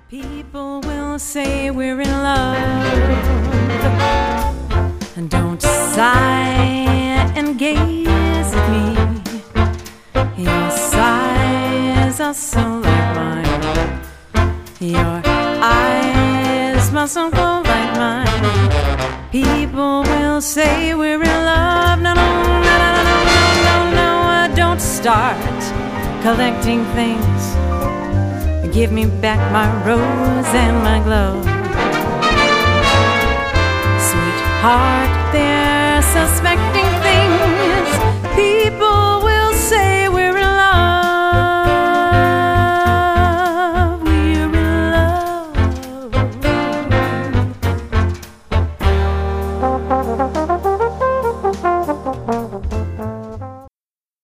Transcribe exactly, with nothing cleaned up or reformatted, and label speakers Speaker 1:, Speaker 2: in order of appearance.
Speaker 1: People will say we're in love, and don't sigh and gaze at me. Your sighs are so like mine, your eyes mustn't go like mine. People will say we're in love. No, no, no, no, no, no, no, no, don't start collecting things. Give me back my rose and my glove. Sweetheart, they're suspecting